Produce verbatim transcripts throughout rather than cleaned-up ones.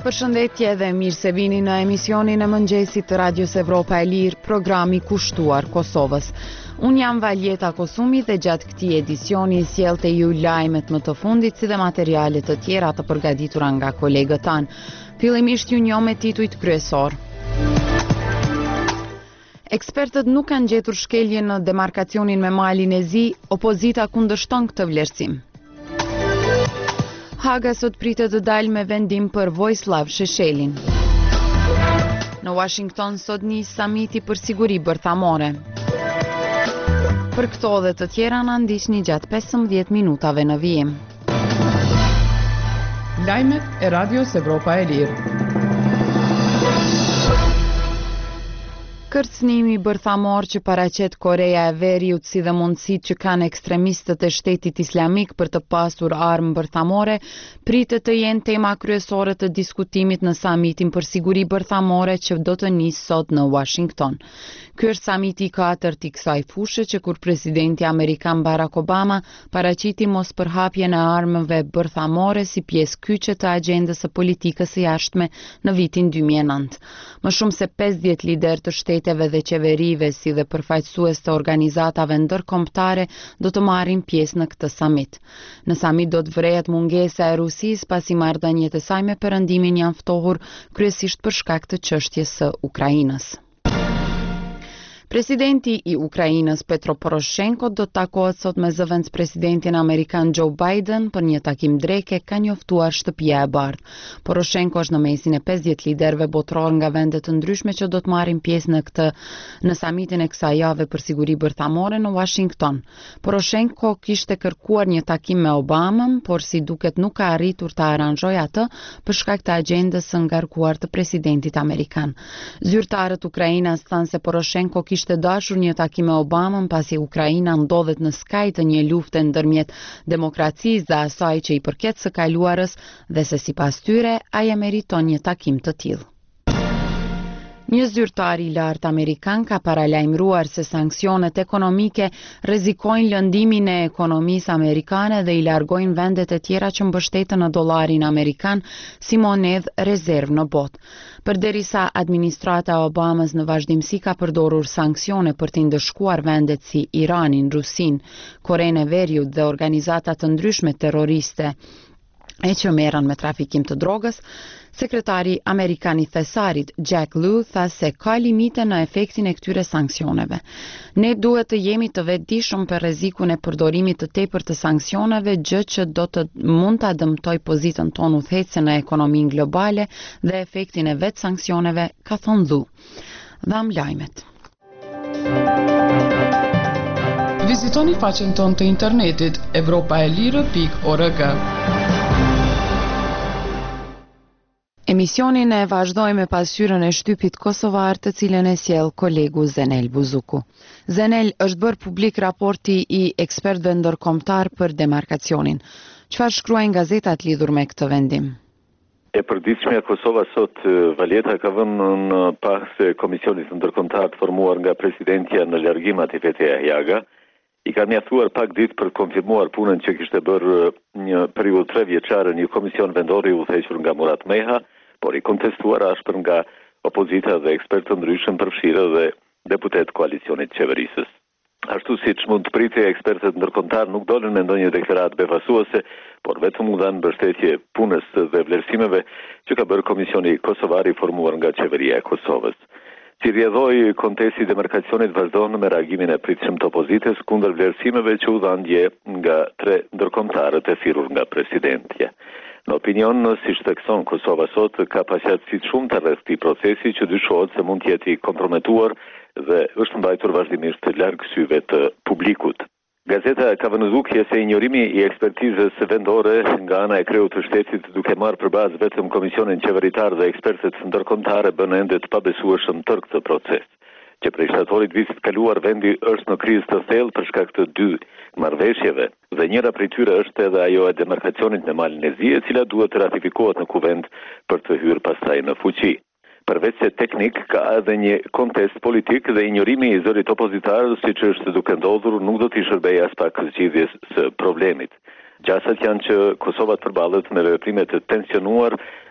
Përshëndetje dhe mirë se vini në emisionin e mëngjesit të Radios Evropa e Lirë, programi kushtuar Kosovës. Unë jam Valjeta Kosumi dhe gjatë këtij edicioni sjellte ju lajmet më të fundit si dhe materiale të tjera të përgatitura nga kolegët tanë. Fillimisht ju njoh me titujt kryesor. Ekspertët nuk kanë gjetur shkelje në demarkacionin me malin e zi, opozita kundërshton këtë vlerësim. Haga sot pritet të dalë me vendim për Vojislav Šešelin. Në Washington sot nis samiti për siguri bërthamore. Për këto dhe të tjera na ndiqni gjatë pesëmbëdhjetë minutave në vijim. Lajmet e Radios Evropa e Lirë. Kërcënimi bërthamor që paraqet Korea e Veriut si dhe mundësitë që kanë ekstremistët e Shtetit Islamik për të pasur armë bërthamore pritet të jenë tema kryesore të diskutimit në samitin për siguri bërthamore që do të nisë sot në Washington. Ky është samiti i katërt i kësaj fushë që kur presidenti amerikan Barack Obama paraqiti mospërhapjen e armëve bërthamore si pjesë kyçe të agjendës së politikës së jashtme në vitin dy mijë e nëntë. Më shumë se pesëdhjetë lider të shteteve dhe qeverive si dhe përfaqësues të organizatave ndërkombëtare do të marrin pjesë në këtë samit. Në samit do të vrehet mungesa e Rusisë pasi marrëdhëniet e saj me Perëndimin janë ftohur kryesisht për shkak të çështjes së Ukrainës. Presidenti i Ukrainës Petro Poroshenko do të takohet sot me zëvendës presidentin amerikan Joe Biden për një takim dreke, ka njoftuar Shtëpia e Bardhë. Poroshenko është në mesin e pesëdhjetë liderëve botror nga vende të ndryshme që do të marrin pjesë në këtë në samitin e kësaj jave për siguri bërthamore në Washington. Poroshenko kishte kërkuar një takim me Obamën, por si duket nuk ka arritur të aranjojë atë për shkak të agjendës së ngarkuar të presidentit amerikan. Zyrtarët ukrainas thanë se Poroshenko ishte dashur një takim me Obamën pasi Ukraina ndodhet në skaj të një lufte ndërmjet demokracisë dhe asaj që i përket së kaluarës dhe se sipas tyre ai e meriton një takim të tillë. Një zyrtar i lartë amerikan ka paralajmëruar se sanksionet ekonomike rrezikojnë lëndimin e ekonomisë amerikane dhe i largojnë vendet e tjera që mbështeten në dollarin amerikan si monedhë rezervë në botë. Përderisa administrata e Obamës në vazhdimsi ka përdorur sanksione për të ndëshkuar vendet si Iranin, Rusin, Korenë e Veriut dhe organizata të ndryshme terroriste e që merren me trafikim të drogës, sekretari amerikan i thesarit Jack Lew tha se ka limite në efektin e këtyre sanksioneve. Ne duhet të jemi të vetëdijshëm për rrezikun e përdorimit të tepërt të sanksioneve, gjë që do të mund ta dëmtojë pozitën tonë udhëheqëse në ekonominë globale dhe efektin e vetë sanksioneve, ka thënë Lew. Dham lajmet. Vizitoni faqen tonë të internetit evropaelire pikë org. Emisionin e vazhdoj me pasqyrën e shtypit kosovar të cilën e sjell kolegu Zenel Buzuku. Zenel, është bërë publik raporti i ekspertëve ndërkombëtar për demarkacionin. Çfarë shkruajnë gazetat lidhur me këtë vendim? E përditshmja Kosova sot, Valjeta, ka vënë në pas e komisionit ndërkombëtar të formuar nga presidentja në largim Atifete Jahjaga, i ka mjaftuar pak ditë për të konfirmuar punën që kishte bërë një periudhë tre vjeçare një komision vendor i udhëhequr nga Murat Meha, por i kontestuar ashpër nga opozita dhe ekspertë të ndryshëm përfshirë dhe deputet koalicionit qeverisës. Ashtu siç mund të pritej, ekspertët ndërkombëtar nuk dolën me ndonjë deklaratë befasuese, por vetëm u dhanë mbështetje punës dhe vlerësimeve që ka bërë komisioni kosovar i formuar nga qeveria e Kosovës. Si rrjedhoi kontesti i demarkacionit vazhdon me reagimin e pritshëm të opozitës kundër vlerësimeve që u dhanë dje nga tre ndërkombëtarët e thirrur nga presidentja. Në opinion, siç thekson Kosova sot, ka pasqyrësi të shumta rreth këtij procesi që dyshohet se mund të jetë i komprometuar dhe është mbajtur vazhdimisht të larg syve të publikut. Gazeta ka vënë dukje se injorimi i ekspertizës vendore nga ana e kreut të shtetit duke marrë përbazë vetëm komisionin qeveritar dhe ekspertët ndërkombëtarë bën ende të pabesueshëm tërë këtë proces. Që prej shtatorit vitit kaluar vendi është në krizë të thellë për shkak të dy marrëveshjeve dhe njëra prej tyre është edhe ajo e demarkacionit në malin e zi, e cila duhet të ratifikohet në kuvend për të hyrë pastaj në fuqi. Përveç se teknik, ka edhe një kontest politik dhe injorimi i zërit opozitar, siç është duke ndodhur, nuk do t'i shërbejë as pak zgjidhjes së problemit. Gjasat janë që Kosova të përballet me veprime të tensionuar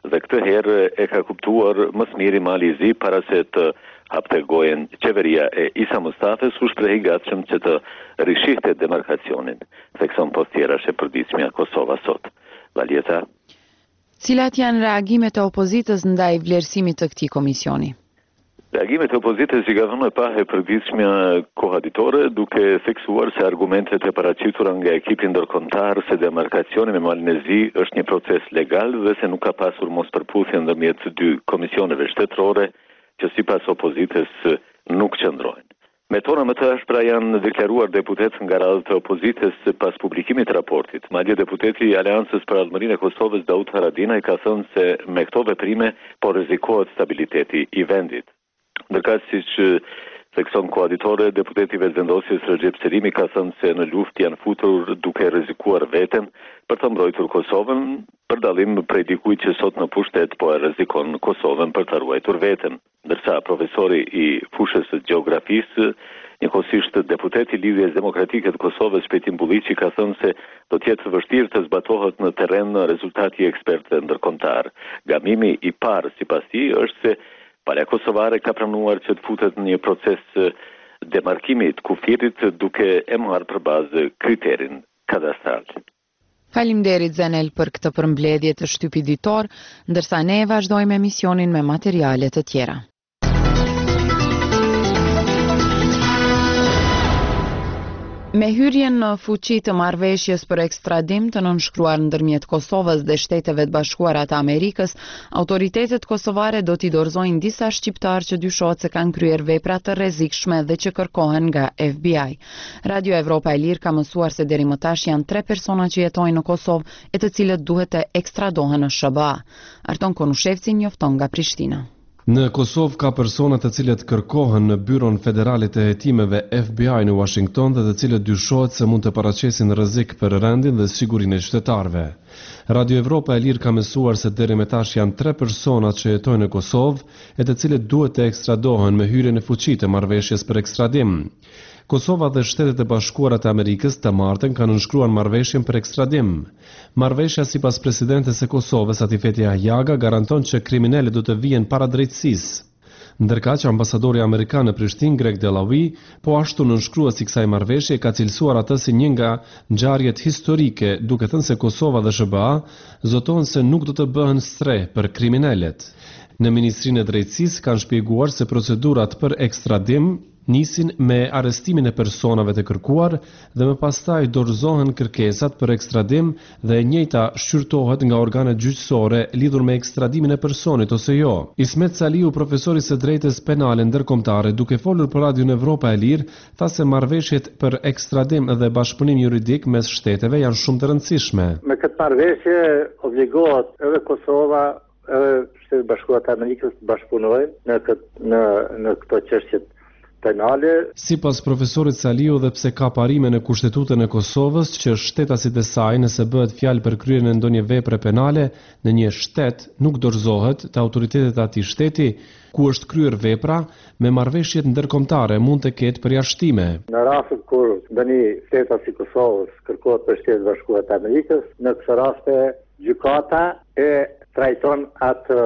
dhe këtë herë e ka kuptuar më së miri Mali i Zi para se të hapte gojen. Qeveria e Isa Mustafes u shprehi gatshëm që të rishihte demarkacionin, thekson postiera e përditshmja Kosova sot. Valjeta. Cilat janë reagimet e opozitës ndaj vlerësimit të këtij komisioni? Reagimet e opozitës i ka dhënë pa e përditshmja kohaditore, duke theksuar se argumentet e paraqitura nga ekipi ndërkombëtar se demarkacioni me Malin e Zi është një proces legal dhe se nuk ka pasur mospërputhje ndërmjet dy komisioneve shtetërore që sipas opozitës nuk qëndrojnë. Me tona më të ashpra janë deklaruar deputet nga radhët e opozitës pas publikimit të raportit. Madje deputeti i Aleancës për Allëmërinë e Kosovës Daud Haradinaj ka thënë se me këto veprime po rrezikohet stabiliteti i vendit. Ndërka si që thekson koaditore, deputeti Vendosjes Recep Selimi ka thënë se në luftë janë futur duke rrezikuar veten për të mbrojtur Kosovën, për dallim prej dikujt që sot në pushtet po e rrezikon Kosovën për të ruajtur veten. Ndërsa profesori i fushës së gjeografisë, njëkohësisht deputeti i Lidhjes Demokratike të Kosovës Shpetin Bulliqi ka thënë se do të jetë vështirë të zbatohet në terren rezultati i ekspertëve ndërkombëtar. Gamimi i parë sipas tij është se Palja kosovare ka pranuar që të futet në një proces demarkimi të kufirit duke e marrë për bazë kriterin kadastral. Faleminderit Zenel për këtë përmbledhje të shtypit ditor, ndërsa ne vazhdojmë emisionin me materiale të tjera. Me hyrjen në fuqi të marrëveshjes për ekstradim të nënshkruar ndërmjet Kosovës dhe Shteteve të Bashkuara të Amerikës, autoritetet kosovare do t'i dorëzojnë disa shqiptar që dyshohet se kanë kryer vepra të rrezikshme dhe që kërkohen nga F B I. Radio Evropa e Lirë ka mësuar se deri më tash janë tre persona që jetojnë në Kosovë e të cilët duhet të ekstradohen në S B A. Arton Konushevci njofton nga Prishtina. Në Kosovë ka persona të cilët kërkohen në Byron Federale të Hetimeve F B I në Washington dhe të cilët dyshohet se mund të paraqesin rrezik për rendin dhe sigurinë e qytetarëve. Radio Evropa e Lirë ka mësuar se deri më tash janë tre persona që jetojnë në Kosovë e të cilët duhet të ekstradohen me hyrjen e fuqi të marrëveshjes për ekstradim. Kosova dhe Shtetet e Bashkuara të Amerikës të martën kanë nënshkruar marrëveshjen për ekstradim. Marrëveshja sipas presidentes së Kosovës Atifete Ahjaga garanton që kriminalët do të vihen para drejtësisë. Ndërka që ambasadori amerikan në Prishtinë Greg Delawi, po ashtu nënshkruesi i kësaj marrëveshje ka cilësuar atë si një nga ngjarjet historike, duke thënë se Kosova dhe S B A zotohen se nuk do të bëhen streh për kriminalët. Në Ministrinë e Drejtësisë kanë shpjeguar se procedurat për ekstradim nisin me arrestimin e personave të kërkuar dhe më pastaj dorëzohen kërkesat për ekstradim dhe e njëjta shqyrtohet nga organet gjyqësore lidhur me ekstradimin e personit ose jo. Ismet Saliu, profesori së drejtës penale ndërkombëtare, duke folur për Radion Evropa e Lirë, tha se marrëveshjet për ekstradim dhe bashkëpunim juridik mes shteteve janë shumë të rëndësishme. Me këtë marrëveshje obligohet edhe Kosova edhe Shtetet Bashkuara të Amerikës të bashkëpunojnë në këtë në në këto çështje penale. Sipas profesorit Saliu, dhe pse ka parime në Kushtetutën e Kosovës që shtetasit e saj, nëse bëhet fjalë për kryerjen e ndonjë vepre penale në një shtet, nuk dorëzohet te autoritetet e atij shteti ku është kryer vepra, me marrëveshjet ndërkombëtare mund të ketë përjashtime. Në rastet kur ndonjë shtetas i Kosovës kërkohet për Shtetet Bashkuara të Amerikës, në këtë rast gjykata e trajton atë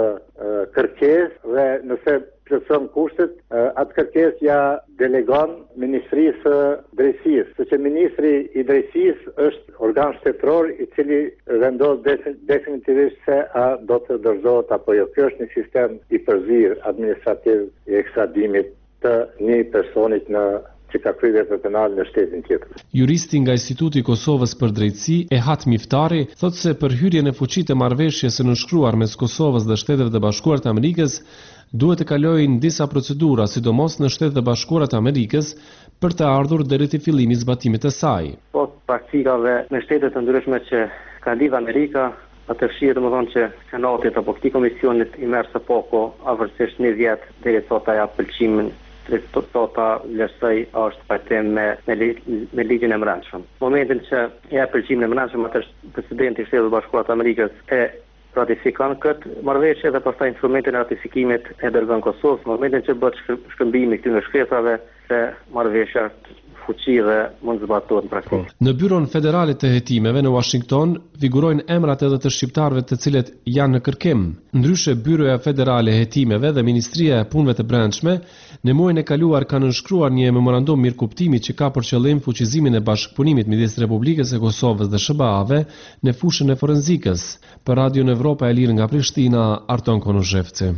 kërkesë dhe nëse plotëson kushtet, atë kërkesë ja delegon Ministrisë së Drejtësisë, sepse Ministri i Drejtësisë është organ shtetëror i cili vendos definitivisht se a do të dorëzohet apo jo. Ky është një sistem i përzierë administrativ i ekstradimit të një personit në që ka kryer vepra penale në shtetin tjetër. Juristi nga Instituti i Kosovës për Drejtësi, Ehat Miftari, thotë se për hyrjen e fuqit të marrëveshjes së nënshkruar mes Kosovës dhe Shteteve të Bashkuara të Amerikës duhet të kalojnë disa procedura, sidomos në Shtetet e Bashkuara të Amerikës, për të ardhur deri te fillimi i zbatimit të saj. Po praktikave në shtete të ndryshme që ka lidhë Amerika, atë fshirë domethënë që senatit apo këtij komisionit i merr së poko avërsisht një vjet deri sot ajo pëlqimin tota lësoj është pajtim me, me, me ligjin e mbrëmshëm. Momentin që ja pëlqimin e mbrëmshëm, atë presidenti i Shtetit Bashkuar të Amerikës e ratifikon këtë marrëveshje dhe pastaj instrumentin e ratifikimit e dërgon Kosovës. Momentin që bëhet shkëmbimi këtyre shkresave, se marrëveshja fuqi dhe mund zbatohet në praktikë. Në Byron Federale të Hetimeve në Washington figurojnë emrat edhe të shqiptarëve të cilët janë në kërkim. Ndryshe, Byroja Federale e Hetimeve dhe Ministria e Punëve të Brendshme në muajin e kaluar kanë nënshkruar një memorandum mirëkuptimi që ka për qëllim fuqizimin e bashkëpunimit midis Republikës së Kosovës dhe S B A-ve në fushën e forenzikës. Për Radion Evropa e Lirë nga Prishtina, Arton Konoshevci.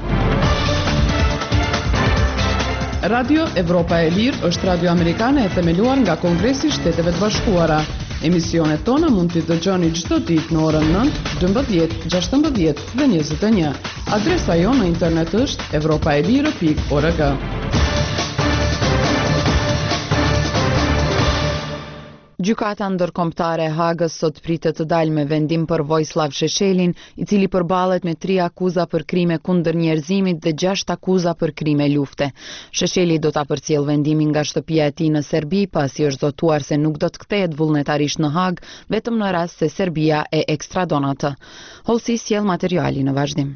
Radio Evropa e Lirë është radio amerikane e themeluar nga Kongresi i Shteteve të Bashkuara. Emisionet tona mund t'i dëgjoni çdo ditë në orën nëntë, dymbëdhjetë, gjashtëmbëdhjetë dhe njëzet e një. Adresa jonë në internet është evropaelire pikë org. Gjykata ndërkombëtare e Hagës sot pritet të dalë me vendim për Vojislav Sheshelin, i cili përballet me tri akuza për krime kundër njerëzimit dhe gjashtë akuza për krime lufte. Shesheli do ta përcjell vendimin nga shtëpia e tij në Serbi, pasi është zotuar se nuk do të kthehet vullnetarisht në Hagë, vetëm në rast se Serbia e ekstradon atë. Holsi sjell materiali në vazhdim.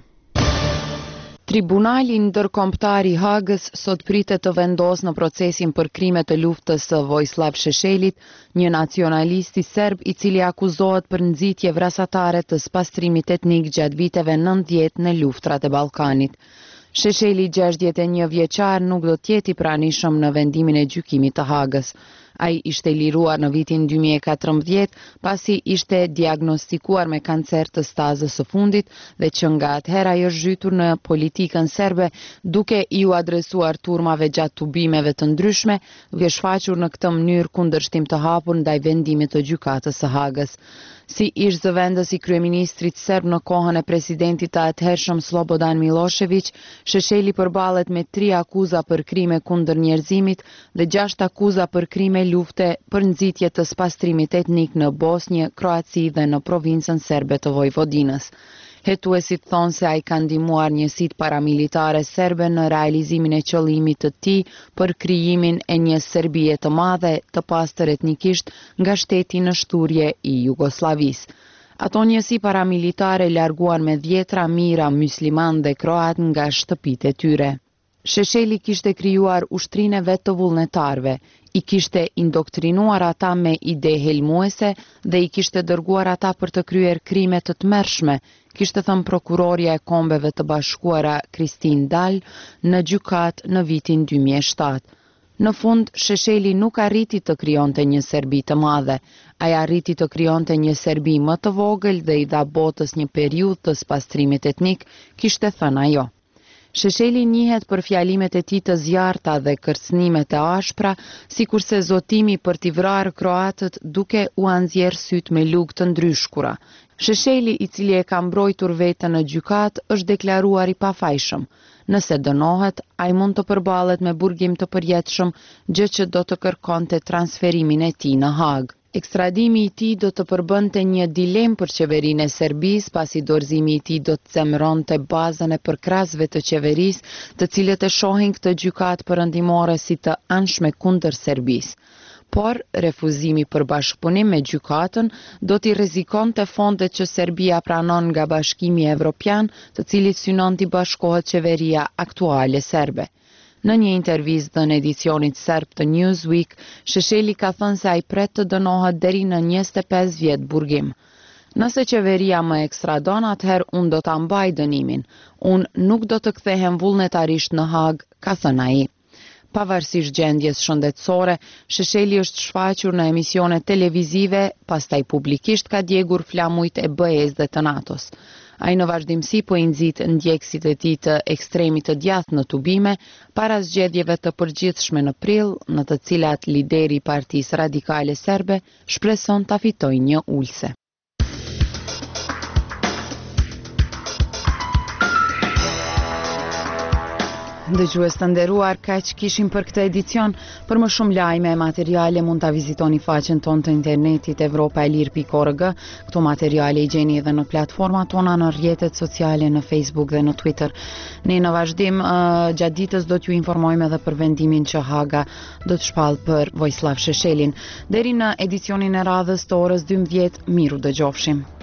Tribunali ndërkombëtar i Hagës sot pritet të vendosë në procesin për krime të luftës së Vojislav Sheshelit, një nacionalist i serb i cili akuzohet për nxitje vrasatare të spastrimit etnik gjatë viteve nëntëdhjetë në luftrat e Ballkanit. Shesheli, gjashtëdhjetë e një vjeçar, nuk do të jetë i pranishëm në vendimin e gjykimit të Hagës. Ai ishte liruar në vitin dy mijë e katërmbëdhjetë pasi ishte diagnostikuar me kancer të stazës së fundit dhe që nga atëherë ai është zhytur në politikën serbe duke iu adresuar turmave gjatë tubimeve të ndryshme, duke shfaqur në këtë mënyrë kundërshtim të hapur ndaj vendimit të gjykatës së Hagës. Si ish zëvendës i kryeministrit serb në kohën e presidentit të atëhershëm Slobodan Milošević, Shesheli përballet me tri akuza për krime kundër njerëzimit dhe gjashtë akuza për krime lufte për nxitje të spastrimit etnik në Bosnjë, Kroaci dhe në provincën serbe të Vojvodinës. Hetuesit thonë se ai ka ndihmuar njësitë paramilitare serbe në realizimin e qëllimit të tij për krijimin e një Serbie të madhe, të pastër etnikisht nga shteti në shturje i Jugosllavisë. Ato njësi paramilitare larguan me dhjetra mijëra musliman dhe kroat nga shtëpitë e tyre. Shesheli kishte krijuar ushtrinë e vet të vullnetarëve, i kishte indoktrinuar ata me ide helmuese dhe i kishte dërguar ata për të kryer krime të tmerrshme, kishte thënë prokuroria e Kombeve të Bashkuara Kristin Dal në gjykatë në vitin dy mijë e shtatë. Në fund, Shesheli nuk arriti të krijonte një Serbi të madhe, ai arriti të krijonte një Serbi më të vogël dhe i dha botës një periudhë të spastrimit etnik, kishte thënë ajo. Shesheli njihet për fjalimet e tij të zjarrta dhe kërcënimet e ashpra, sikurse zotimi për t'i vrarë kroatët duke u anxhjerë syt me lugë të ndryshkura. Shesheli, i cili e ka mbrojtur veten në gjykatë, është deklaruar i pafajshëm. Nëse dënohet, ai mund të përballet me burgim të përjetshëm, gjë që do të kërkonte transferimin e tij në Hagë. Ekstradimi i tij do të përbënte një dilemë për qeverinë e Serbisë, pasi dorëzimi i tij do të zemëronte bazën e përkrasëve të qeverisë, të cilët e shohin këtë gjykatë perëndimore si të anshme kundër Serbisë. Por refuzimi për bashkëpunim me gjykatën do t'i rrezikonte fondet që Serbia pranon nga Bashkimi Evropian, të cilit synon t'i bashkohet qeveria aktuale serbe. Në një intervistë në edicionit serb të Newsweek, Shesheli ka thënë se ai pret të dënohet deri në njëzet e pesë vjet burgim. Nëse qeveria më ekstradon, atëherë unë do ta mbaj dënimin. Unë nuk do të kthehem vullnetarisht në Hagë, ka thënë ai. Pavarësisht gjendjes shëndetësore, Shesheli është shfaqur në emisione televizive, pastaj publikisht ka djegur flamujt e B E-s dhe të NATO-s. Ai në vazhdimsi po i nxit ndjekësit e tij të ekstremit të djathtë në tubime, para zgjedhjeve të përgjithshme në prill, në të cilat lideri i Partisë Radikale Serbe shpreson ta fitojë një ulse. Dëgjues të nderuar, kaq kishim për këtë edicion. Për më shumë lajme e materiale mund ta vizitoni faqen tonë të internetit evropaelir pikë org. Këto materiale i gjeni edhe në platformat tona në rrjetet sociale në Facebook dhe në Twitter. Ne në vazhdim uh, gjatë ditës do t'ju informojmë edhe për vendimin që Haga do të shpall për Vojislav Sheshelin. Deri në edicionin e radhës të orës dymbëdhjetë, miru dëgjofshim.